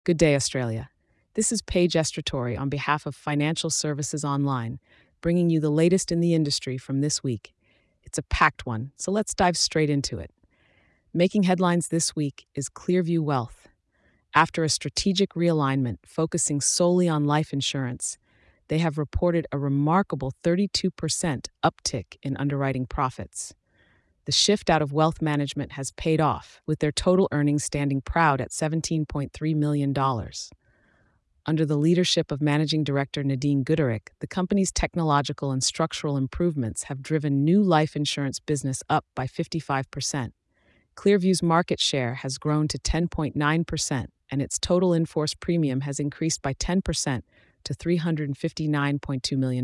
Good day, Australia. This is Paige Estratori on behalf of Financial Services Online, bringing you the latest in the industry from this week. It's a packed one, so let's dive straight into it. Making headlines this week is Clearview Wealth. After a strategic realignment focusing solely on life insurance, they have reported a remarkable 32% uptick in underwriting profits. The shift out of wealth management has paid off, with their total earnings standing proud at $17.3 million. Under the leadership of Managing Director Nadine Gooderick, the company's technological and structural improvements have driven new life insurance business up by 55%. Clearview's market share has grown to 10.9%, and its total in-force premium has increased by 10% to $359.2 million.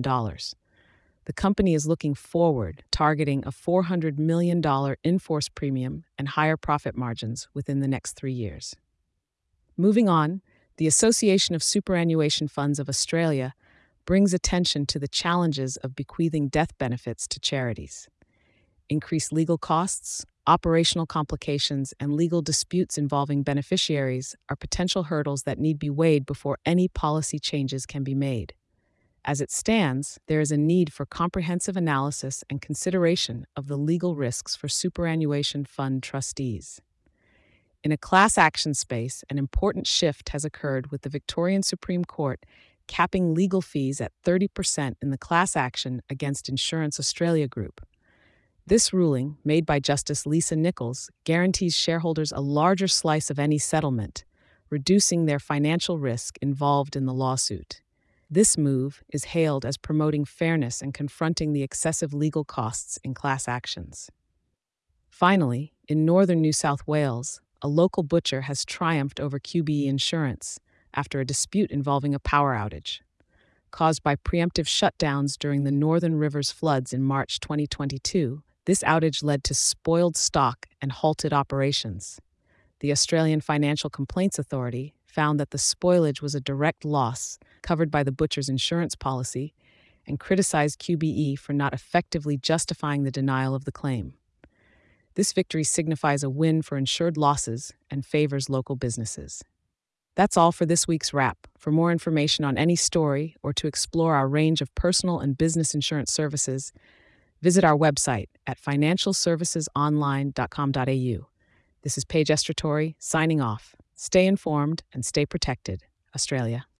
The company is looking forward, targeting a $400 million in-force premium and higher profit margins within the next 3 years. Moving on, the Association of Superannuation Funds of Australia brings attention to the challenges of bequeathing death benefits to charities. Increased legal costs, operational complications, and legal disputes involving beneficiaries are potential hurdles that need be weighed before any policy changes can be made. As it stands, there is a need for comprehensive analysis and consideration of the legal risks for superannuation fund trustees. In a class action space, an important shift has occurred with the Victorian Supreme Court capping legal fees at 30% in the class action against Insurance Australia Group. This ruling, made by Justice Lisa Nichols, guarantees shareholders a larger slice of any settlement, reducing their financial risk involved in the lawsuit. This move is hailed as promoting fairness and confronting the excessive legal costs in class actions. Finally, in northern New South Wales, a local butcher has triumphed over QBE Insurance after a dispute involving a power outage. Caused by preemptive shutdowns during the Northern Rivers floods in March 2022, this outage led to spoiled stock and halted operations. The Australian Financial Complaints Authority found that the spoilage was a direct loss covered by the butcher's insurance policy and criticized QBE for not effectively justifying the denial of the claim. This victory signifies a win for insured losses and favors local businesses. That's all for this week's wrap. For more information on any story or to explore our range of personal and business insurance services, visit our website at financialservicesonline.com.au. This is Paige Estratori signing off. Stay informed and stay protected, Australia.